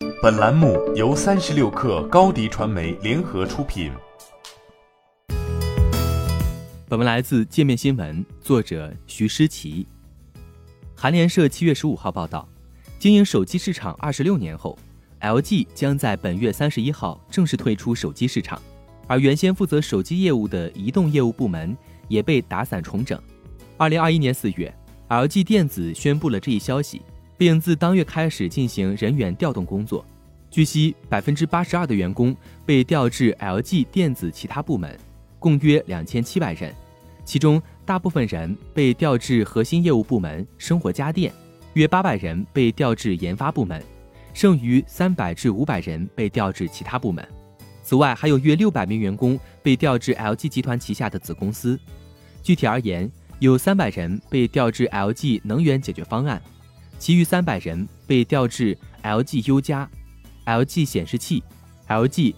本栏目由36氪高迪传媒联合出品。 本文来自界面新闻，作者徐诗琪。韩联社7月15号报道，经营手机市场26年后， LG 将在本月31号正式退出手机市场，而原先负责手机业务的移动业务部门也被打散重整。2021年4月， LG 电子宣布了这一消息，并自当月开始进行人员调动工作。据悉 82% 的员工被调至 LG 电子其他部门，共约2700人，其中大部分人被调至核心业务部门生活家电，约800人被调至研发部门，剩余300至500人被调至其他部门。此外，还有约600名员工被调至 LG 集团旗下的子公司。具体而言，有300人被调至 LG 能源解决方案，其余300人被调至 LG 优家、LG 显示器、LG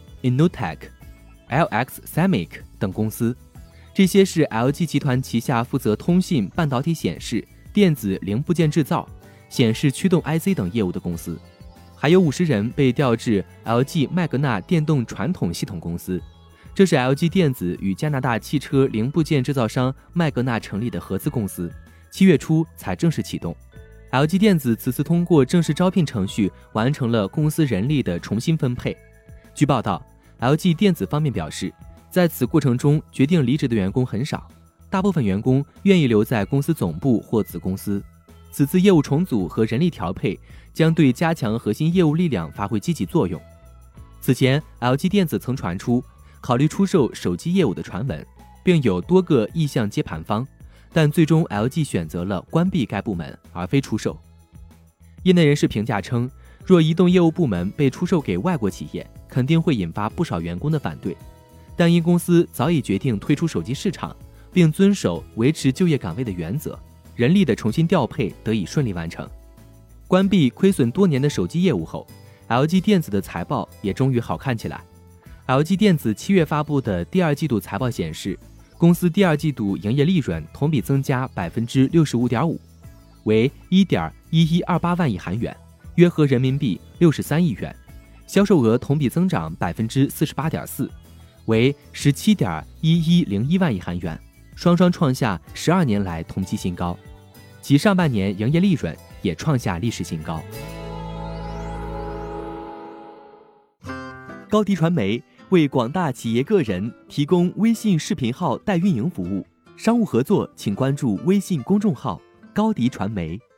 Innotech、LX Semic 等公司。这些是 LG 集团旗下负责通信、半导体显示、电子零部件制造、显示驱动 IC 等业务的公司。还有50人被调至 LG 麦格纳电动传统系统公司，这是 LG 电子与加拿大汽车零部件制造商麦格纳成立的合资公司，7月初才正式启动。LG 电子此次通过正式招聘程序完成了公司人力的重新分配。据报道， LG 电子方面表示，在此过程中决定离职的员工很少，大部分员工愿意留在公司总部或子公司。此次业务重组和人力调配将对加强核心业务力量发挥积极作用。此前 LG 电子曾传出考虑出售手机业务的传闻，并有多个意向接盘方，但最终 LG 选择了关闭该部门而非出售。业内人士评价称，若移动业务部门被出售给外国企业，肯定会引发不少员工的反对，但因公司早已决定退出手机市场，并遵守维持就业岗位的原则，人力的重新调配得以顺利完成。关闭亏损多年的手机业务后， LG 电子的财报也终于好看起来。 LG 电子7月发布的第二季度财报显示，公司第二季度营业利润同比增加 65.5%， 为 1.1128 万亿韩元，约合人民币63亿元，销售额同比增长 48.4%， 为 17.1101 万亿韩元，双双创下12年来同期新高，其上半年营业利润也创下历史新高。高迪传媒为广大企业个人提供微信视频号代运营服务，商务合作请关注微信公众号高迪传媒。